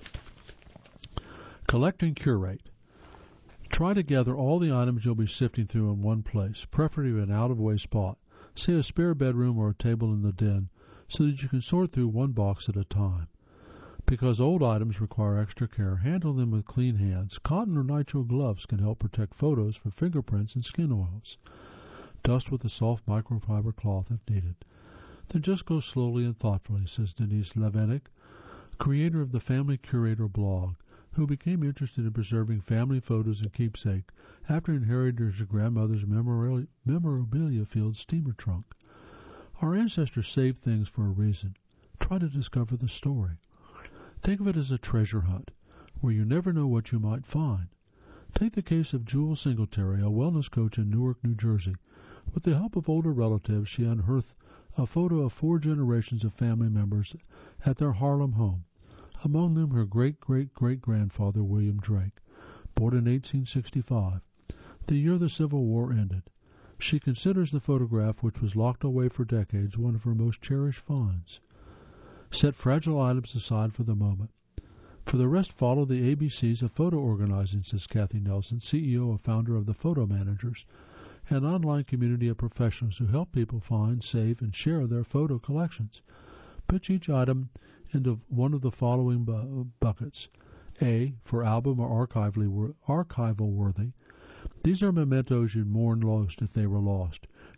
Collect and curate. Try to gather all the items you'll be sifting through in one place, preferably an out-of-way spot, say a spare bedroom or a table in the den, so that you can sort through one box at a time. Because old items require extra care, handle them with clean hands. Cotton or nitrile gloves can help protect photos from fingerprints and skin oils. Dust with a soft microfiber cloth if needed. Then just go slowly and thoughtfully, says Denise Levenick, creator of the Family Curator blog, who became interested in preserving family photos and keepsake after inheriting her grandmother's memorabilia-filled steamer trunk. Our ancestors saved things for a reason. Try to discover the story. Think of it as a treasure hunt, where you never know what you might find. Take the case of Jewel Singletary, a wellness coach in Newark, New Jersey. With the help of older relatives, she unearthed a photo of four generations of family members at their Harlem home, among them her great-great-great-grandfather William Drake, born in eighteen sixty-five, the year the Civil War ended. She considers the photograph, which was locked away for decades, one of her most cherished finds. Set fragile items aside for the moment. For the rest, follow the A B Cs of photo organizing, says Kathy Nelson, C E O and founder of the Photo Managers, an online community of professionals who help people find, save, and share their photo collections. Put each item into one of the following bu- buckets. A, for album or archival worthy. These are mementos you'd mourn lost if they were lost.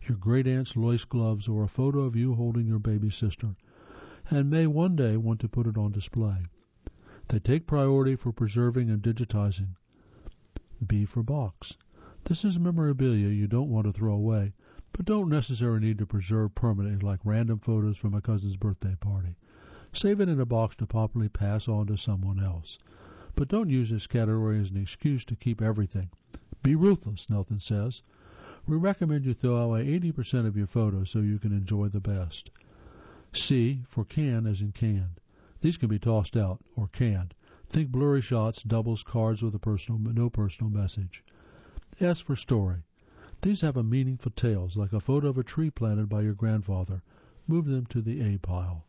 your great-aunt's lace gloves, or a photo of you holding your baby sister, and may one day want to put it on display. They take priority for preserving and digitizing. B for box. This is memorabilia you don't want to throw away, but don't necessarily need to preserve permanently like random photos from a cousin's birthday party. Save it in a box to properly pass on to someone else. But don't use this category as an excuse to keep everything. Be ruthless, Nelson says. We recommend you throw away eighty percent of your photos so you can enjoy the best. C for can as in canned. These can be tossed out or canned. Think blurry shots, doubles, cards with a personal, no personal message. S for story. These have a meaningful tales, like a photo of a tree planted by your grandfather. Move them to the A pile.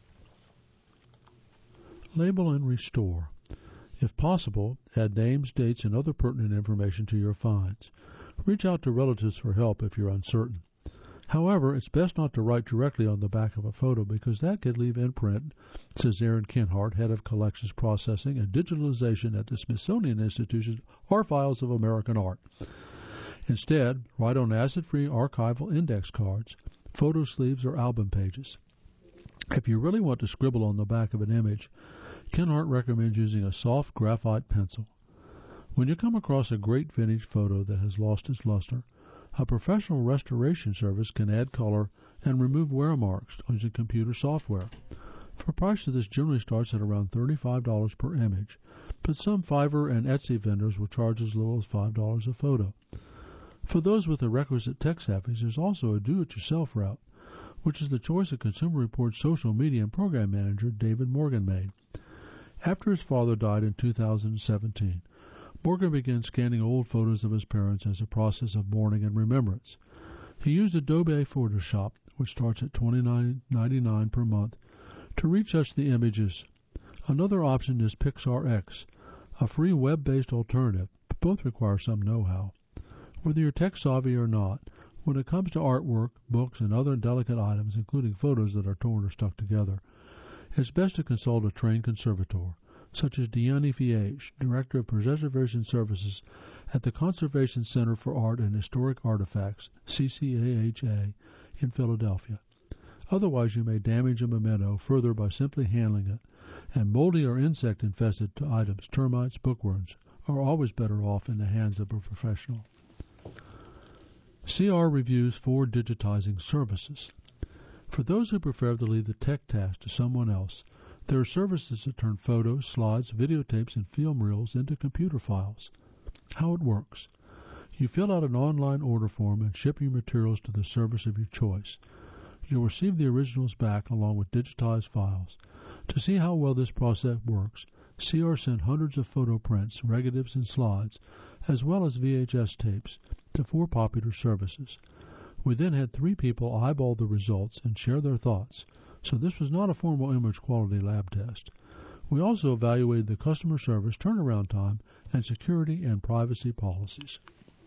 Label and restore. If possible, add names, dates, and other pertinent information to your finds. Reach out to relatives for help if you're uncertain. However, it's best not to write directly on the back of a photo because that could leave imprint, says Aaron Kinhart, head of collections processing and digitalization at the Smithsonian Institution's Archives of American Art. Instead, write on acid-free archival index cards, photo sleeves, or album pages. If you really want to scribble on the back of an image, Kinhart recommends using a soft graphite pencil. When you come across a great vintage photo that has lost its luster, a professional restoration service can add color and remove wear marks using computer software. The price of this generally starts at around thirty-five dollars per image, but some Fiverr and Etsy vendors will charge as little as five dollars a photo. For those with the requisite tech savvy, there's also a do-it-yourself route, which is the choice of Consumer Reports social media and program manager David Morgan made. After his father died in two thousand seventeen, Morgan began scanning old photos of his parents as a process of mourning and remembrance. He used Adobe Photoshop, which starts at twenty-nine ninety-nine per month, to retouch the images. Another option is PixarX, a free web-based alternative, but both require some know-how. Whether you're tech-savvy or not, when it comes to artwork, books, and other delicate items, including photos that are torn or stuck together, it's best to consult a trained conservator, such as Deanne V H, Director of Preservation Services at the Conservation Center for Art and Historic Artifacts, C C A H A, in Philadelphia. Otherwise, you may damage a memento further by simply handling it, and moldy or insect-infested items, termites, bookworms, are always better off in the hands of a professional. C R reviews for digitizing services. For those who prefer to leave the tech task to someone else, there are services that turn photos, slides, videotapes, and film reels into computer files. How it works. You fill out an online order form and ship your materials to the service of your choice. You'll receive the originals back along with digitized files. To see how well this process works, C R sent hundreds of photo prints, negatives, and slides, as well as V H S tapes, to four popular services. We then had three people eyeball the results and share their thoughts, so this was not a formal image quality lab test. We also evaluated the customer service turnaround time and security and privacy policies.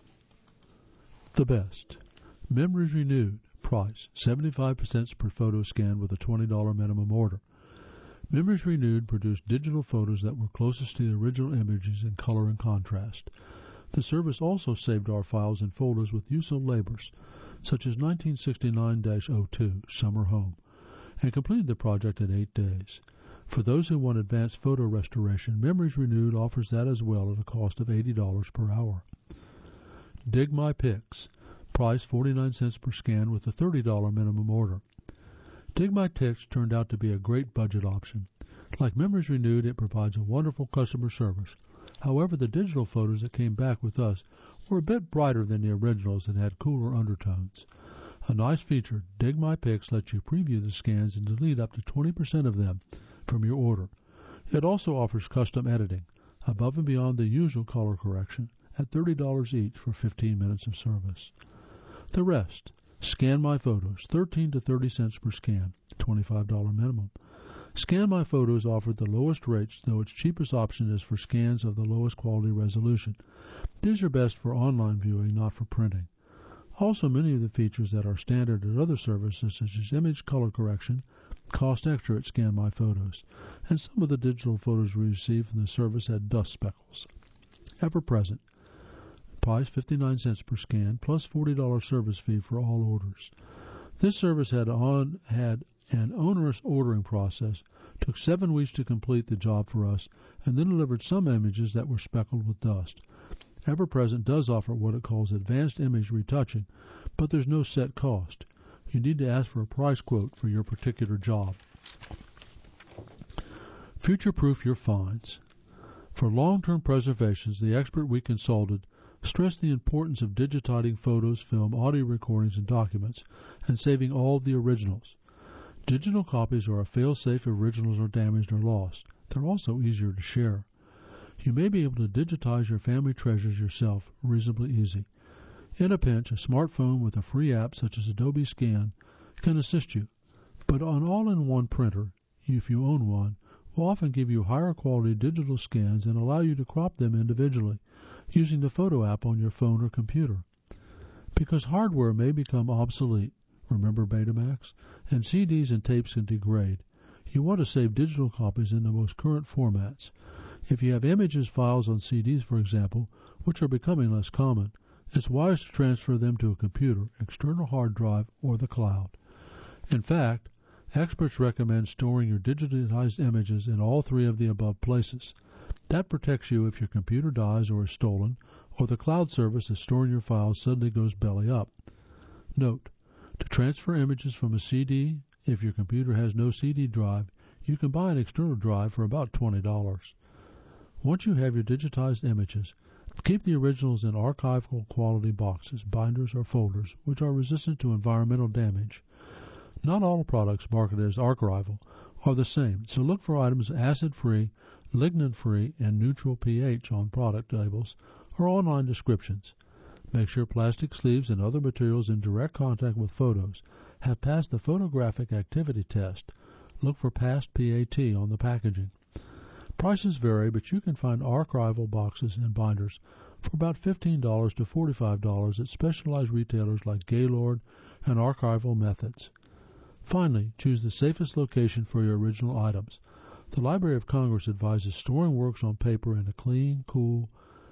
The best. Memories Renewed. Price, seventy-five cents per photo scan with a twenty dollars minimum order. Memories Renewed produced digital photos that were closest to the original images in color and contrast. The service also saved our files and folders with use of labels, such as nineteen sixty-nine dash oh two, Summer Home, and completed the project in eight days. For those who want advanced photo restoration, Memories Renewed offers that as well at a cost of eighty dollars per hour. Dig My Pics. Price forty-nine cents per scan with a thirty dollars minimum order. Dig My Pics turned out to be a great budget option. Like Memories Renewed, it provides a wonderful customer service. However, the digital photos that came back with us were a bit brighter than the originals and had cooler undertones. A nice feature, Dig My Pics lets you preview the scans and delete up to twenty percent of them from your order. It also offers custom editing, above and beyond the usual color correction, at thirty dollars each for fifteen minutes of service. The rest, Scan My Photos, thirteen to thirty cents per scan, twenty-five dollars minimum. Scan My Photos offered the lowest rates, though its cheapest option is for scans of the lowest quality resolution. These are best for online viewing, not for printing. Also, many of the features that are standard at other services, such as image color correction, cost extra at Scan My Photos, and some of the digital photos we received from the service had dust speckles. Ever present. price fifty-nine cents per scan, plus forty dollars service fee for all orders. This service had, on, had an onerous ordering process, took seven weeks to complete the job for us, and then delivered some images that were speckled with dust. EverPresent does offer what it calls advanced image retouching, but there's no set cost. You need to ask for a price quote for your particular job. Future-proof your finds. For long-term preservations, the expert we consulted stressed the importance of digitizing photos, film, audio recordings, and documents, and saving all the originals. Digital copies are a fail-safe if originals are damaged or lost. They're also easier to share. You may be able to digitize your family treasures yourself, reasonably easy. In a pinch, a smartphone with a free app such as Adobe Scan can assist you. But an all-in-one printer, if you own one, will often give you higher quality digital scans and allow you to crop them individually using the photo app on your phone or computer. Because hardware may become obsolete, remember Betamax, and C Ds and tapes can degrade, you want to save digital copies in the most current formats. If you have images files on C Ds, for example, which are becoming less common, it's wise to transfer them to a computer, external hard drive, or the cloud. In fact, experts recommend storing your digitized images in all three of the above places. That protects you if your computer dies or is stolen, or the cloud service that's storing your files suddenly goes belly up. Note, to transfer images from a C D, if your computer has no C D drive, you can buy an external drive for about twenty dollars. Once you have your digitized images, keep the originals in archival quality boxes, binders, or folders, which are resistant to environmental damage. Not all products marketed as archival are the same, so look for items acid-free, lignin-free, and neutral pH on product labels or online descriptions. Make sure plastic sleeves and other materials in direct contact with photos have passed the photographic activity test. Look for past P A T on the packaging. Prices vary, but you can find archival boxes and binders for about fifteen dollars to forty-five dollars at specialized retailers like Gaylord and Archival Methods. Finally, choose the safest location for your original items. The Library of Congress advises storing works on paper in a clean, cool,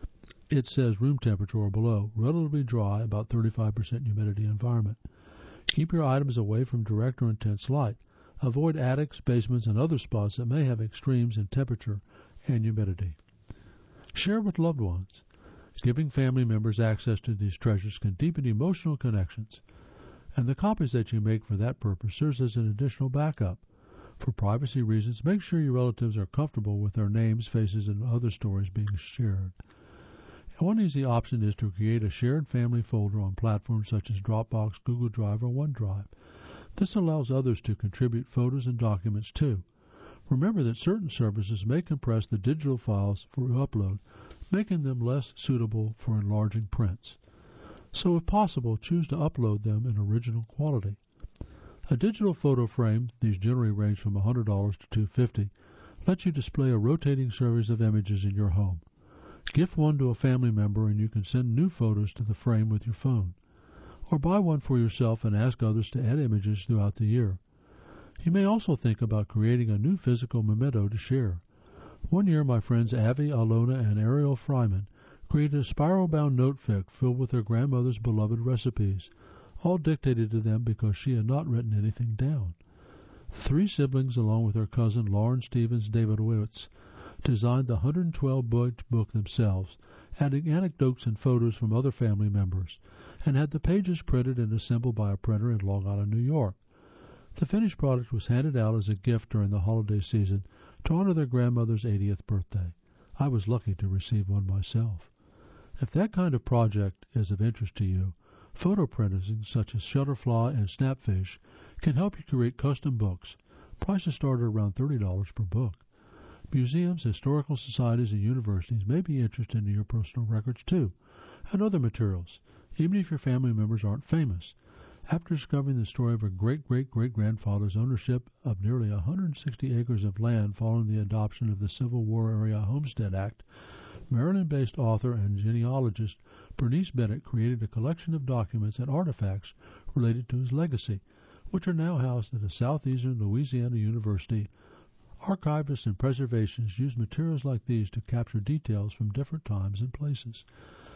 it says room temperature or below, relatively dry, about thirty-five percent humidity environment. Keep your items away from direct or intense light. Avoid attics, basements, and other spots that may have extremes in temperature and humidity. Share with loved ones. Giving family members access to these treasures can deepen emotional connections, and the copies that you make for that purpose serves as an additional backup. For privacy reasons, make sure your relatives are comfortable with their names, faces, and other stories being shared. And one easy option is to create a shared family folder on platforms such as Dropbox, Google Drive, or OneDrive. This allows others to contribute photos and documents too. Remember that certain services may compress the digital files for upload, making them less suitable for enlarging prints. So if possible, choose to upload them in original quality. A digital photo frame, these generally range from one hundred dollars to two hundred fifty dollars, lets you display a rotating series of images in your home. Gift one to a family member and you can send new photos to the frame with your phone. Or buy one for yourself and ask others to add images throughout the year. You may also think about creating a new physical memento to share. One year, my friends Avi, Alona, and Ariel Fryman created a spiral-bound notefic filled with their grandmother's beloved recipes, all dictated to them because she had not written anything down. The three siblings, along with their cousin Lauren Stevens David Witz, designed the one hundred twelve book book themselves, adding anecdotes and photos from other family members, and had the pages printed and assembled by a printer in Long Island, New York. The finished product was handed out as a gift during the holiday season to honor their grandmother's eightieth birthday. I was lucky to receive one myself. If that kind of project is of interest to you, photo printing such as Shutterfly and Snapfish can help you create custom books. Prices start at around thirty dollars per book. Museums, historical societies, and universities may be interested in your personal records too, and other materials, even if your family members aren't famous. After discovering the story of her great-great-great-grandfather's ownership of nearly one hundred sixty acres of land following the adoption of the Civil War-era Homestead Act, Maryland-based author and genealogist Bernice Bennett created a collection of documents and artifacts related to his legacy, which are now housed at a Southeastern Louisiana University. Archivists and preservationists use materials like these to capture details from different times and places.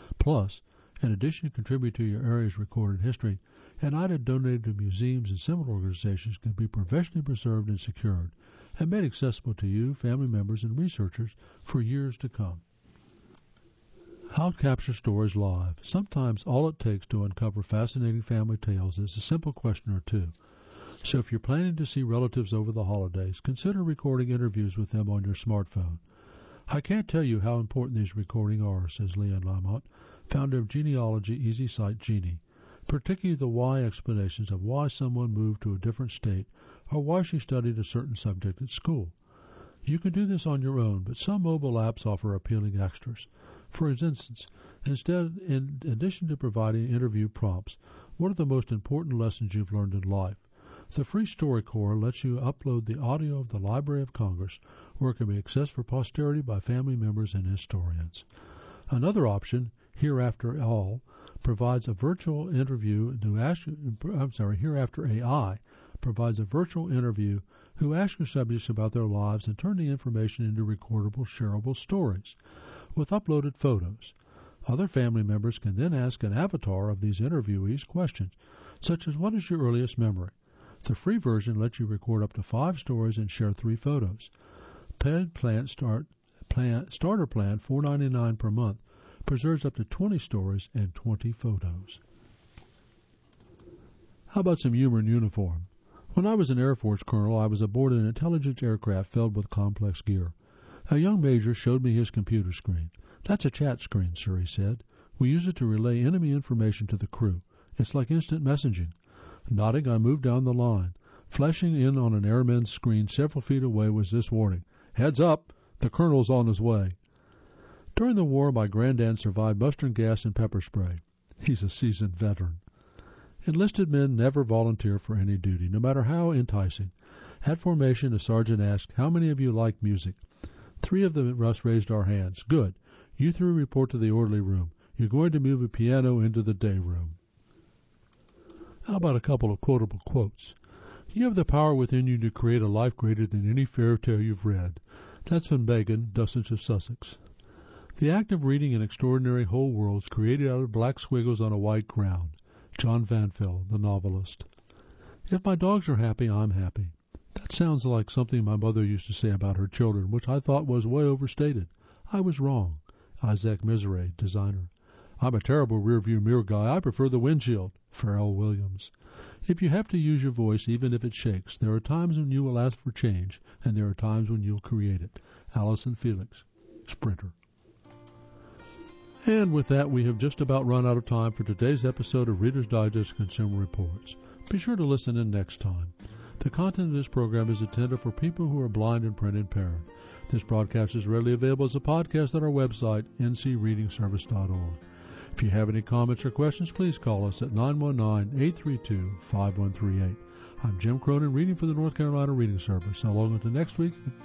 Plus, in addition to contribute to your area's recorded history, an item donated to museums and similar organizations can be professionally preserved and secured and made accessible to you, family members, and researchers for years to come. How to capture stories live. Sometimes all it takes to uncover fascinating family tales is a simple question or two. So if you're planning to see relatives over the holidays, consider recording interviews with them on your smartphone. I can't tell you how important these recordings are, says Leanne Lamont, founder of genealogy easy site Genie, particularly the why explanations of why someone moved to a different state or why she studied a certain subject at school. You can do this on your own, but some mobile apps offer appealing extras. For instance, instead, in addition to providing interview prompts, what are the most important lessons you've learned in life? The free StoryCorps lets you upload the audio of the Library of Congress, where it can be accessed for posterity by family members and historians. Another option, Hereafter All, provides a virtual interview to ask. I'm sorry, Hereafter A I provides a virtual interview who ask your subjects about their lives and turn the information into recordable, shareable stories with uploaded photos. Other family members can then ask an avatar of these interviewees questions, such as what is your earliest memory? The free version lets you record up to five stories and share three photos. Paid plan start plan starter plan four ninety-nine per month preserves up to twenty stories and twenty photos. How about some humor in uniform? When I was an Air Force colonel, I was aboard an intelligence aircraft filled with complex gear. A young major showed me his computer screen. That's a chat screen, sir, he said. We use it to relay enemy information to the crew. It's like instant messaging. Nodding, I moved down the line. Flashing in on an airman's screen several feet away was this warning: "Heads up, the colonel's on his way." During the war, my granddad survived mustard gas and pepper spray. He's a seasoned veteran. Enlisted men never volunteer for any duty, no matter how enticing. At formation, a sergeant asked, "How many of you like music?" Three of us raised our hands. Good. You three report to the orderly room. You're going to move a piano into the day room. How about a couple of quotable quotes? You have the power within you to create a life greater than any fairy tale you've read. That's from Megan, Duchess of Sussex. The act of reading an extraordinary whole world is created out of black squiggles on a white ground. John Vanfell, the novelist. If my dogs are happy, I'm happy. That sounds like something my mother used to say about her children, which I thought was way overstated. I was wrong. Isaac Mizrahi, designer. I'm a terrible rear-view mirror guy. I prefer the windshield. Pharrell Williams. If you have to use your voice, even if it shakes, there are times when you will ask for change, and there are times when you'll create it. Allison Felix, Sprinter. And with that, we have just about run out of time for today's episode of Reader's Digest Consumer Reports. Be sure to listen in next time. The content of this program is intended for people who are blind and print impaired. This broadcast is readily available as a podcast at our website, n c reading service dot org. If you have any comments or questions, please call us at nine one nine, eight three two, five one three eight. I'm Jim Cronin, reading for the North Carolina Reading Service. So long until next week.